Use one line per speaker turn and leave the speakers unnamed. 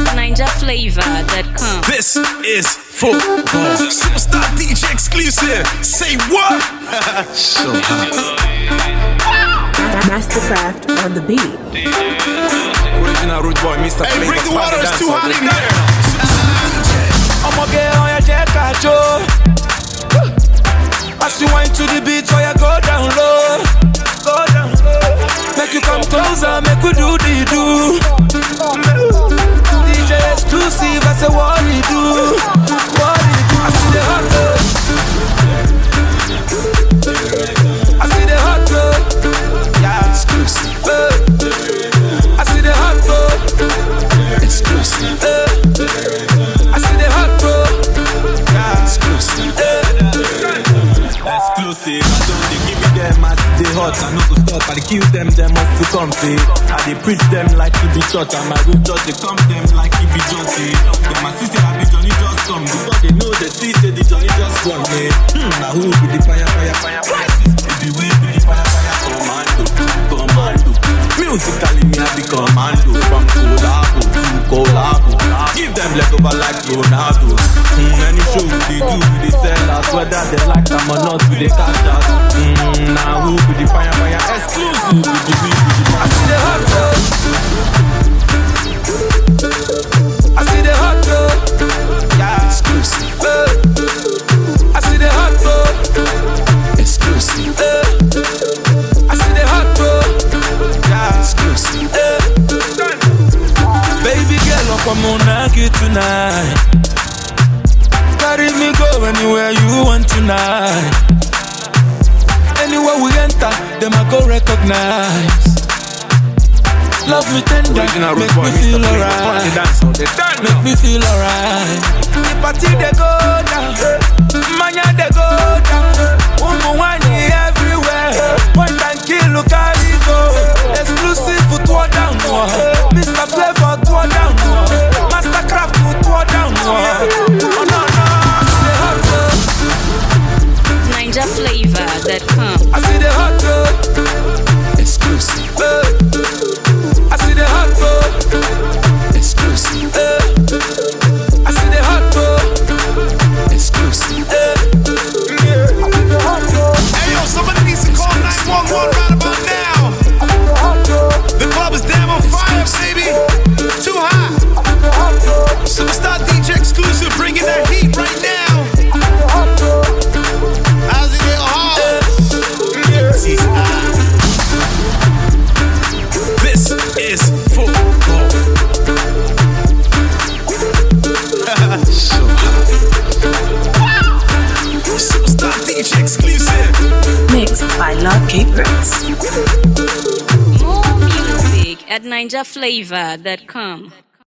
NinjaFlavor.com.
This is football. Superstar DJ exclusive. Say what? So hot.
Mastercraft on the beat.
Original root boy, Mr. Hey, bring the water, it's too hot in here.
I'ma get on your jet, Kacho. As you wind to the beat, so you go down low. Go down low. Make you come closer, make we do the do. DJ exclusive, I say what he do. What he do. I see the hot girl. I see the hot girl. Yeah. Exclusive. I see the hot girl. Exclusive. I see the hot girl. Yeah. Exclusive.
Exclusive, I don't they give me them as they hot. I know to stop, I kill them off to comfy. I they preach them like it be church. And my good judge, they come them like it be Johnny. Them my sister, I be Johnny just come. Before they know they see, say the Johnny just come. Now who be the fire? If you will be the fire, commando. Musically, me I be commando. From collabo to collabo. Give them leftover like Ronaldo. Any show they do, they sell us. Whether they like them or not, they catch us. Now who be the fire? Exclusive with the beat, with the fire.
I see the hot girl. I see the hot girl. Yeah. Exclusive. I see the hot girl. Exclusive. I see the hot girl. Yeah. Exclusive. Baby girl, come on, knock it tonight. Carry me go anywhere you want tonight. Anywhere we enter, them I go recognize. Love me tender, make me feel alright. Make me feel alright. The party they go down, mania they go down. Umuwani everywhere, point and kill, look how it go. Exclusive for tour down, Mr. Flavor tour down, Mastercraft tour down. Oh no.
NinjaFlavor.com.
I see the hot girl. Exclusive. I see the hot girl. Exclusive. I see the hot girl. Exclusive.
Hey yo, somebody needs to call 911 right about now. The club is damn on fire, baby. Too hot. Superstar DJ exclusive, bringing that heat right now. How's it get hot? This is football. So hot. Superstar DJ exclusive.
Mixed by Lord Capers.
More music at NinjaFlavor.com.